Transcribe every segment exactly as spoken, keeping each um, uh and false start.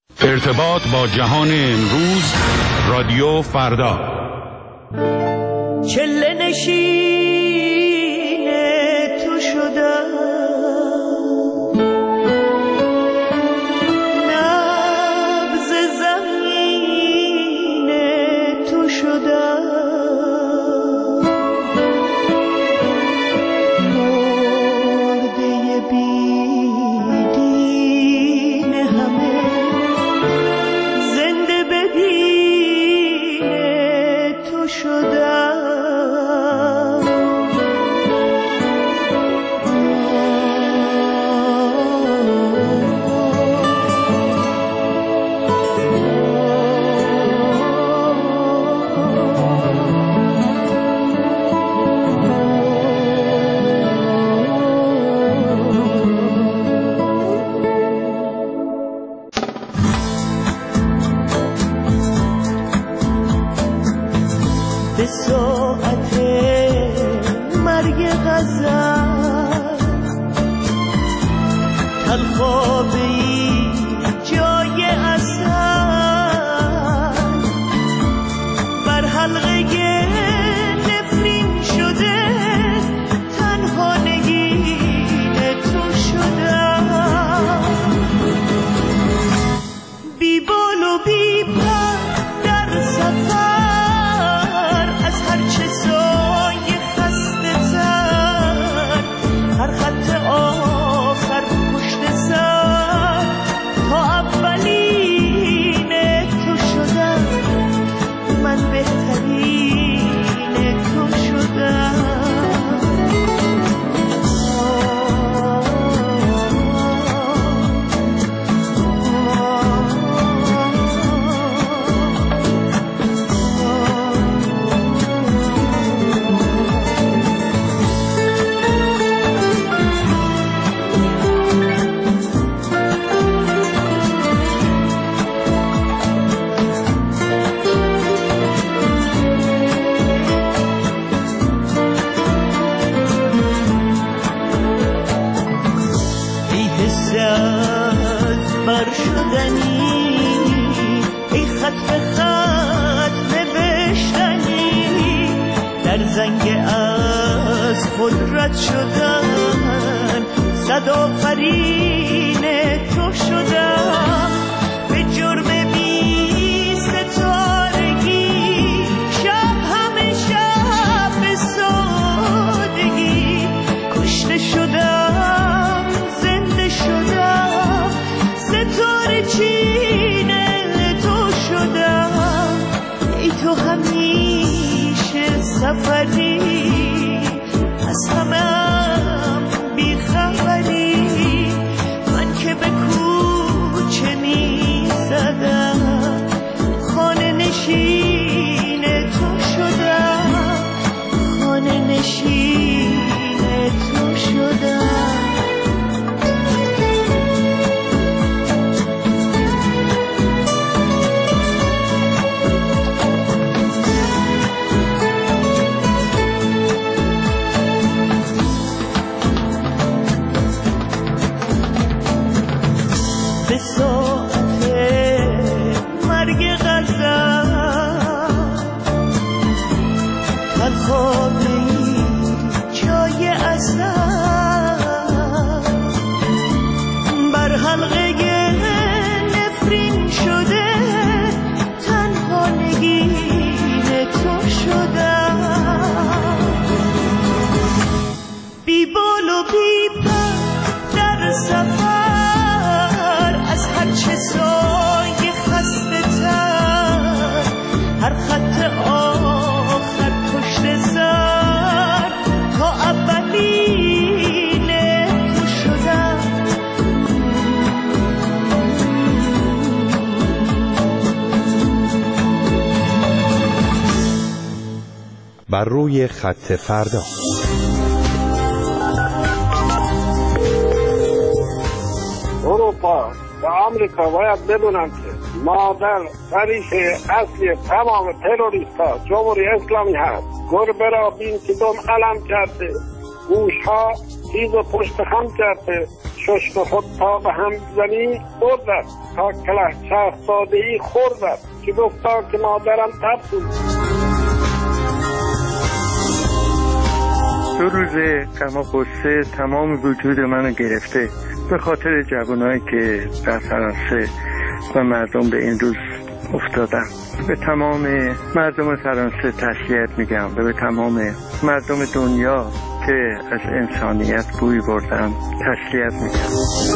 ارتباط با جهان امروز، رادیو فردا. چله نشین تو شدم، نبض زمین تو شدم، مرده بیدین همه زنده بدین تو شدم. به ساعت مرگ غزل تلخابی جای اصل بر حلقه نفرین شده، تنها نگین تو شدم. بی بال و بی پر در سفر، هرچه سایه خسته تر، هر خط آخر پشت سر، تا اولین تو شدم، من بهترین تو شدم. بر شدنی ای خط به خط نوشتنی، در زنگ از خود رد شدن، صد آفرین تو شدم. به جرم بی ستارگی شب همه شب به سادگی کشته شدم، زنده شدم، ستاره چینه تو شدم. ای تو همیشه سفری، از همم بیخبری، من که به کوچه می زدم، خانه نشین تو شدم، خانه نشین تو شدم. به ساعت مرگ غزل تلخابی جای اصل بر حلقه نفرین شده، تنها نگین تو شدم. بی بال و بی پر در سفر، از هرچه سایه خسته تر، هر خط آخر پشت سر، تا اولین تو شدم. بر روی خط فردا. اروپا و آمریکا باید بدونن که مادر رئیس اصلی تمام تروریست ها جمهوری اسلامی هست. گربه را بین که دم علم کرده، گوش ها تیز و پشت خم کرده، چشم خود تا به هم زنی بردد تا کله چرخ داده ای خوردد که گفتا که مادرم تب بود. دو روز غم و غصه تمام وجود منو گرفته به خاطر جوانایی که در فرانسه و مردم به این روز افتادن. به تمام مردم فرانسه تسلیت میگم و به تمام مردم دنیا که از انسانیت بوی بردن تسلیت میگم.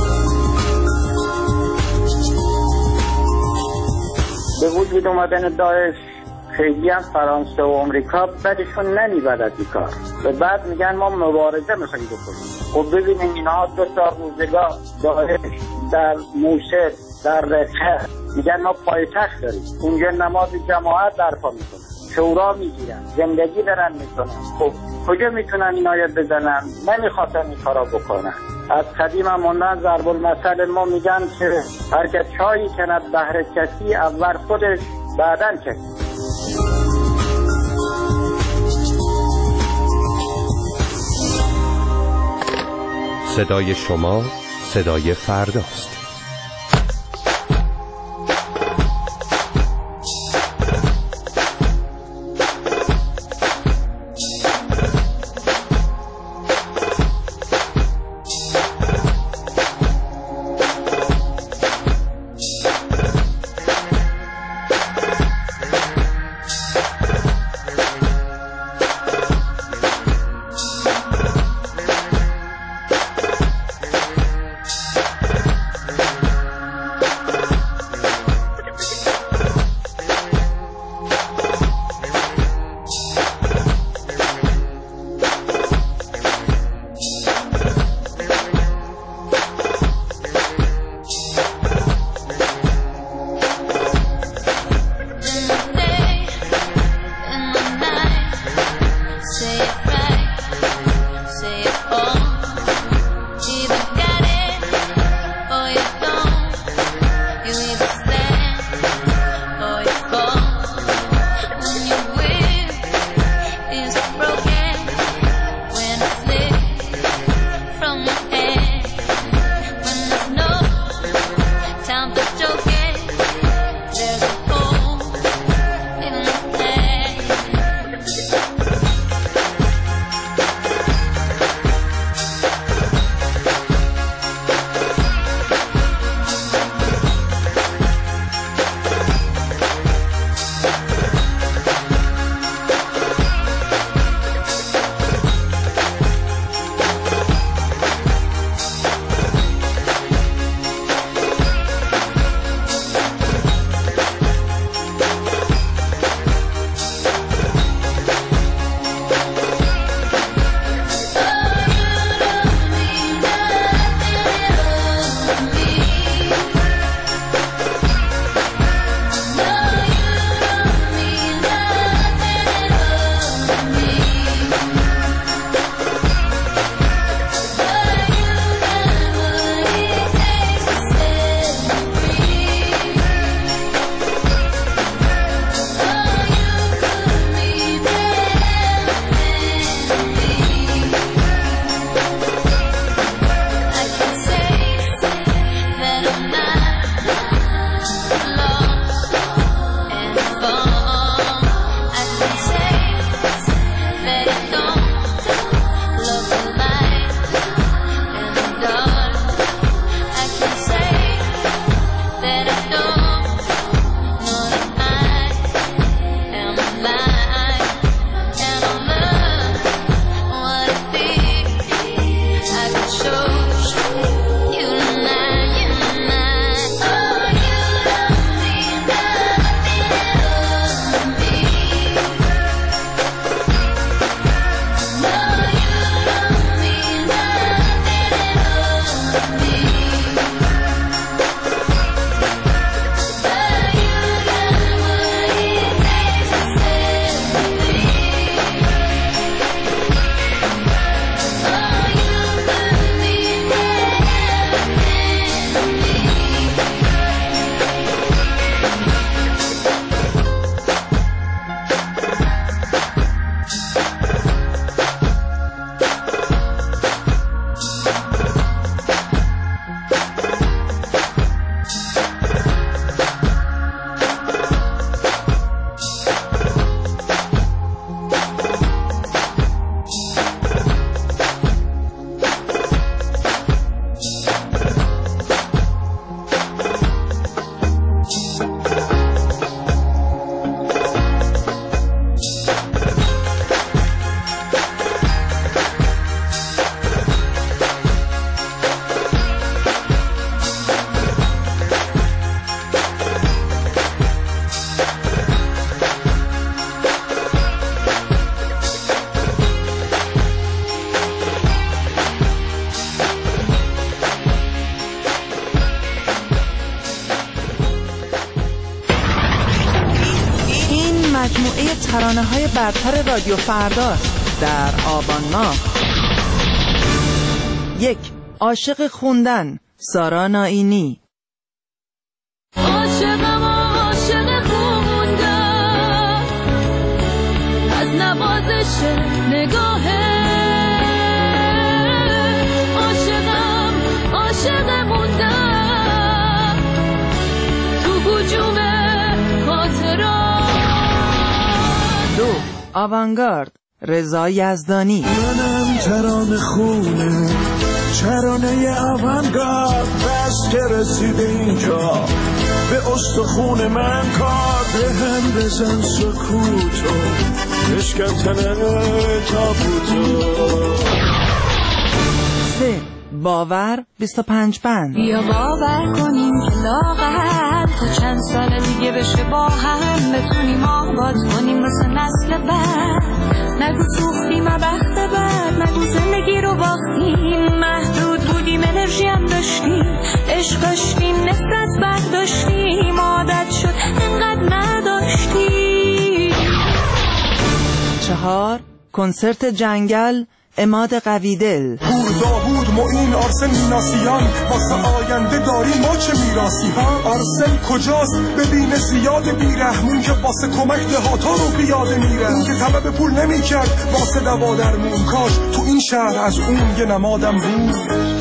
به وجود اومدن داعش خیلی هم فرانسه و امریکا بدشون نمیبرد این کار و بعد میگن ما مبارزه میخوایم بکنیم. خب ببینیم اینها دو تا روزگاه داعش در موشل در رقه میگن ما پایتخت داریم، اونجا نماز جماعت برپا میکنن، شورا میگیرن، زندگی دارن میکنن. خب کجا میتونن اینایت بزنن؟ نمیخواستن این کارا بکنن. از قدیم هم موندن ضرب المثل ما میگن که هر که چایی کند بهر کسی اول خودش بعدن کسی. صدای شما صدای فرداست. I'm not مجموعه ترانه‌های برتر رادیو فرداست در آبان ماه. یک، عاشق خوندن، سارا نائینی. عاشقم عاشق خوندن، از نوازش نگاهه، عاشقم عاشق موندن تو هجوم خاطرات. دو، آوانگارد، رضا یزدانی. منم ترانه خونه، ترانه آوانگارد، بس که رسیده اینجا به استخون من کار، به هم بزن سکوتو بشکن تنه تابوتو. سه، باور، بیست و پنج بند. بیا باور کنیم که لاغر تا چند سال دیگه بشه با هم بتونیم آباد کنیم واسه نسل بعد. نگو سوختیم بخت بعد، نگو زندگی رو باختیم، محدود بودیم انرژی هم داشتیم، عشق داشتیم نفرت برداشتیم، عادت شد انقدر نداشتیم. چهار، کنسرت جنگل، عماد قویدل. پور داوود معین آرسن میناسیان، واسه آینده داریم ما چه میراسی ها. آرسن کجاست ببینه زیاد بیرحمون که واسه کمک دهاتا رو بیاده میره، اون که طلب پول نمیکرد واسه دوا درمون، کاش تو این شهر از اون یه نمادم بود.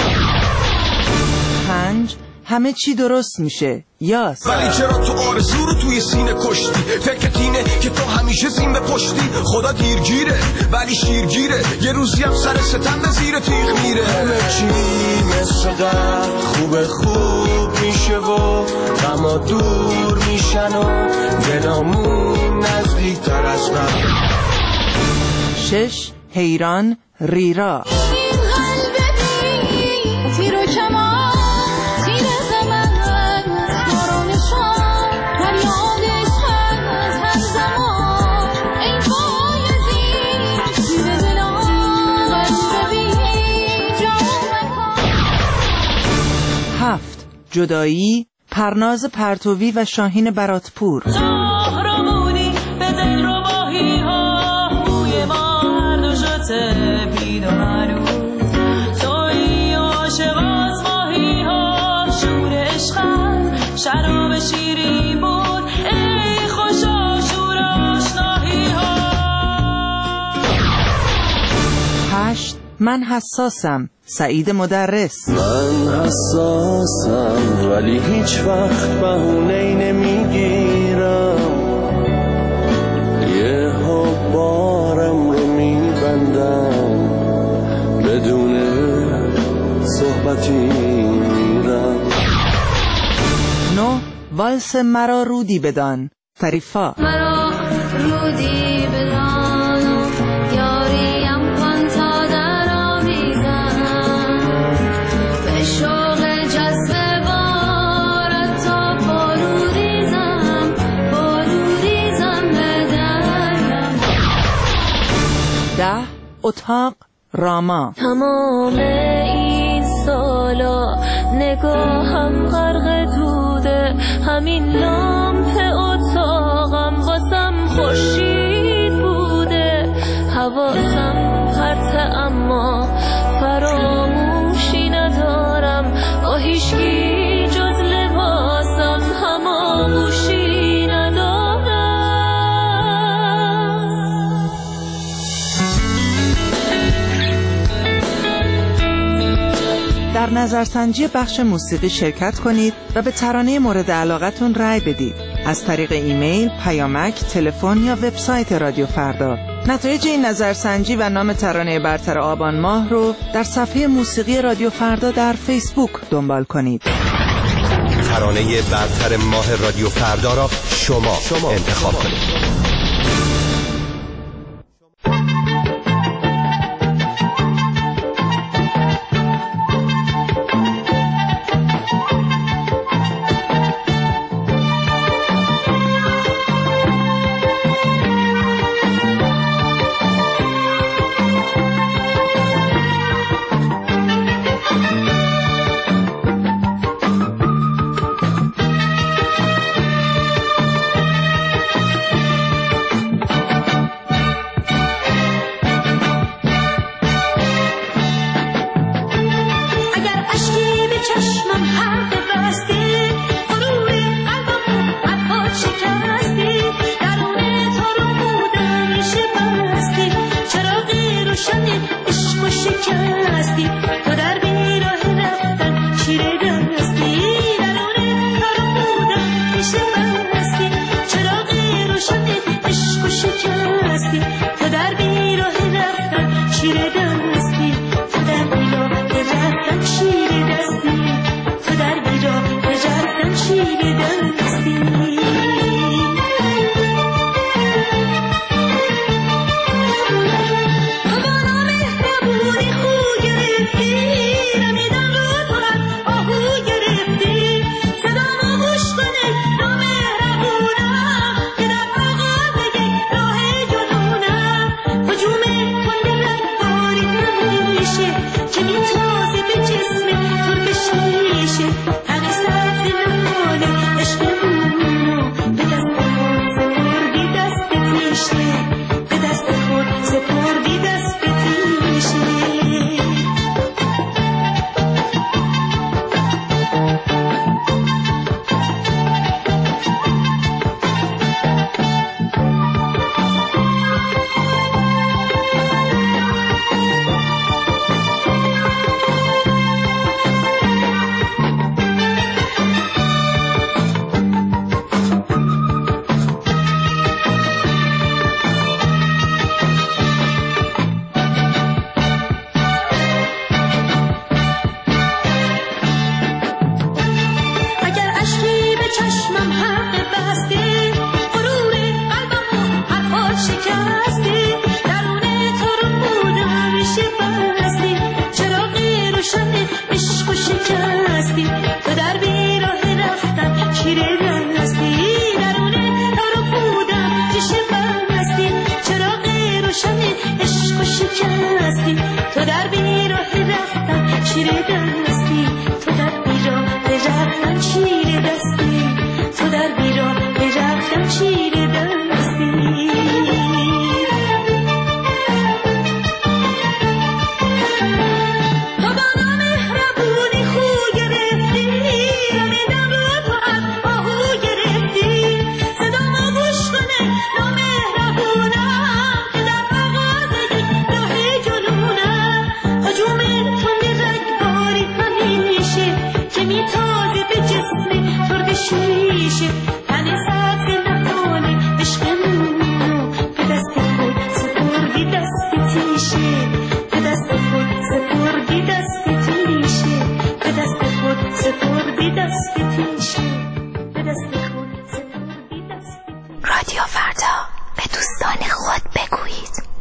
پنج، همه چی درست میشه، یاس. ولی چرا تو آرزو رو توی سینه کشتی؟ فکرت اینه که تو همیشه زین بپشتی، خدا دیرگیره ولی شیرگیره، یه روزی هم سر ستم به زیر تیغ میره. همه چی مثل قبل خوب خوب میشه و غما دور میشن و دلامون نزدیک تر از قبل. شش، حیران، ریرا. هفت، جدایی، پرناز پرتوی و شاهین براتپور. زهرمونی به دل رو باهی ها، موی ما هر دو شده بید و هنوز توی عاشقات ماهی ها، شور عشقت شراب شیری بود، ای خوشا شور آشناهی ها. هشت، من حساسم، سعید مدرس. من حساسم ولی هیچ وقت بهونه‌ای نمیگیرم، یه ها بارم رو میبندم، بدون صحبتی میرم. نو، والس مرا رودی بدان، فریفا. مرا رودی بدان یاریم کن تا در آمیزم، به شوق جذب بارت تا فروریزم، فروریزم به درم. ده، اتاق، راما. تمام این سالا نگاهم غرق دوده، همین لامپ اتاقم واسم خورشید بوده، حواسم پرته اما فراموشی ندارم، با هیچکی جز لباسم هماغوشی ندارم. در نظرسنجی بخش موسیقی شرکت کنید و به ترانه مورد علاقتون رأی بدید از طریق ایمیل، پیامک، تلفن یا وبسایت رادیو فردا. نتایج این نظرسنجی و نام ترانه برتر آبان ماه رو در صفحه موسیقی رادیو فردا در فیسبوک دنبال کنید. ترانه برتر ماه رادیو فردا را شما, شما انتخاب کنید. شیر دستی. رادیو فردا، به دوستان خود بگویید.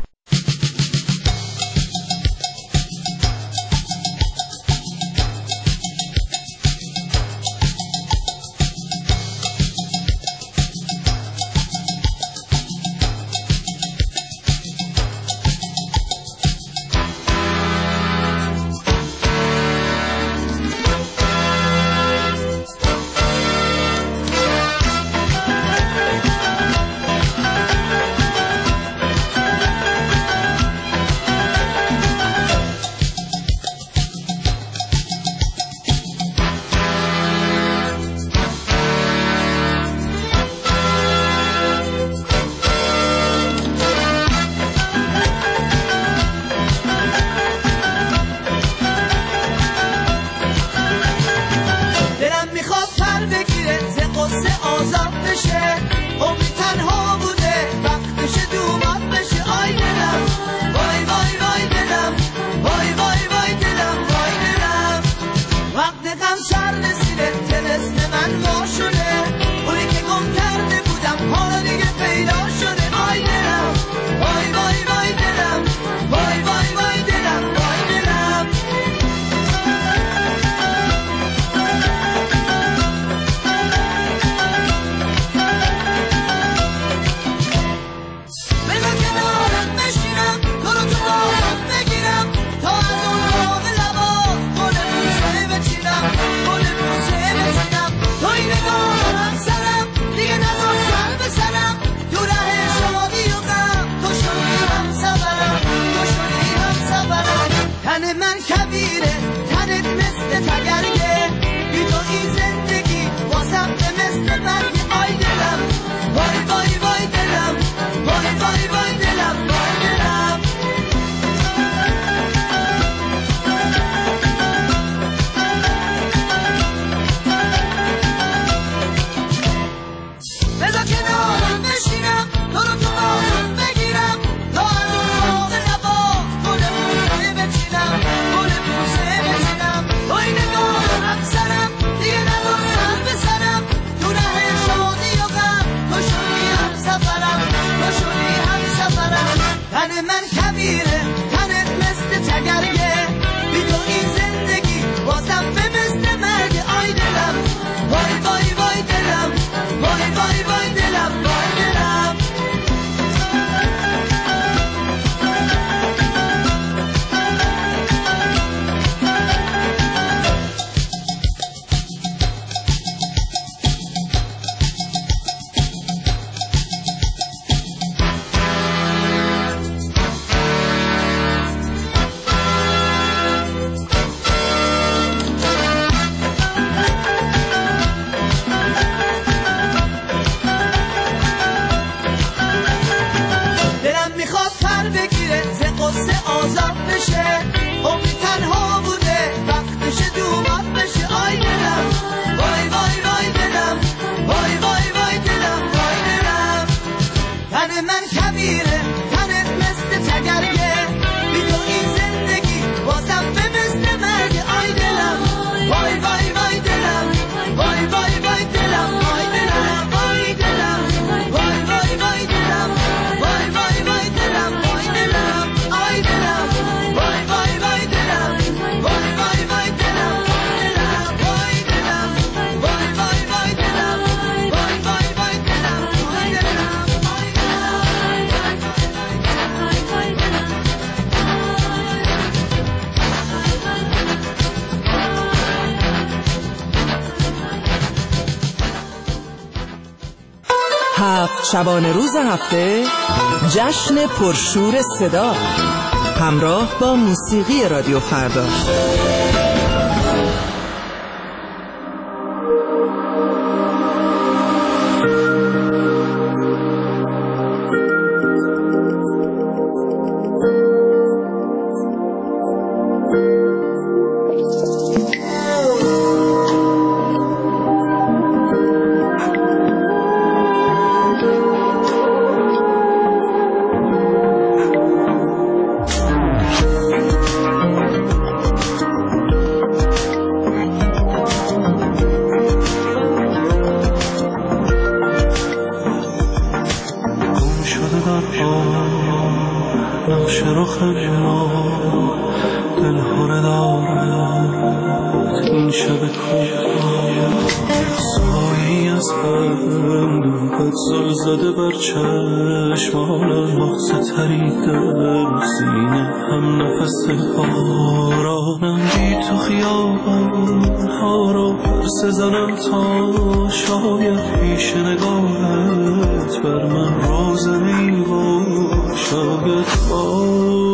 هفت شبانه روز هفته جشن پرشور صدا همراه با موسیقی رادیو فردا. زده بر چشمان مغز تریدم سینه هم نفس بارانم بی تو خیابان ها رو پرس زنم تا شاید پیش نگاهت بر من روزنی و شاید باز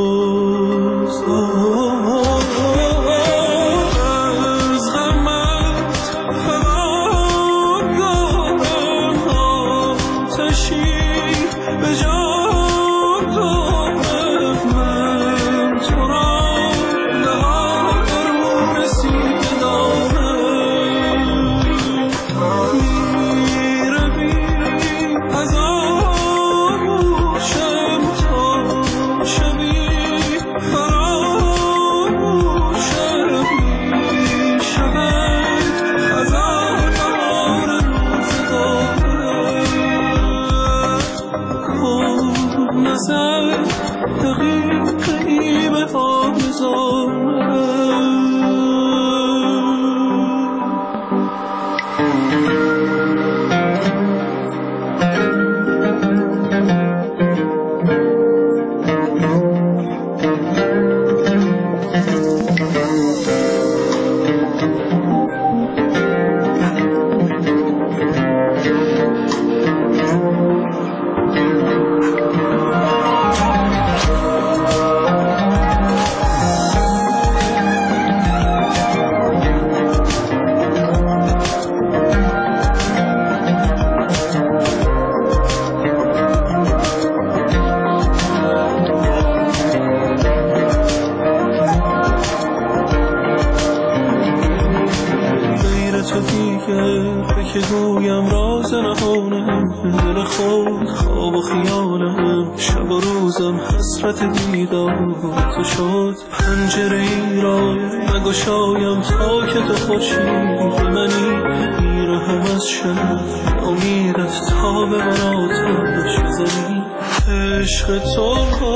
که گویم راز نهانم دل خود خواب و خیالم شب و روزم حسرت دیدار تو شد پنجره ای را نگشایم تا که تو خوشی منی میرهم از شب امیدت تا به من آتش بزنی عشق تو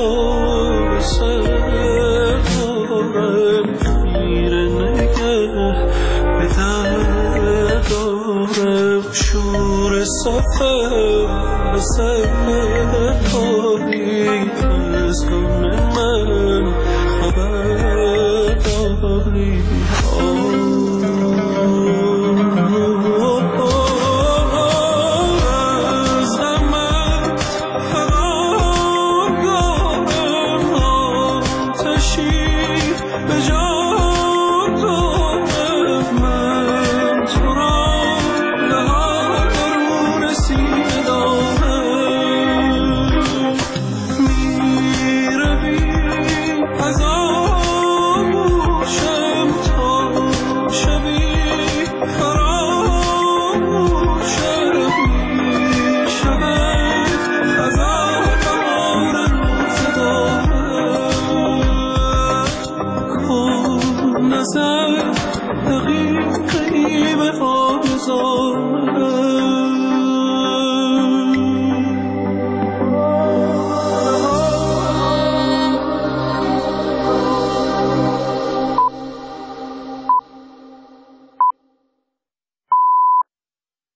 را سر دارم خیره نگه به در دارم شور صفه به سر داری از غم من خبر داری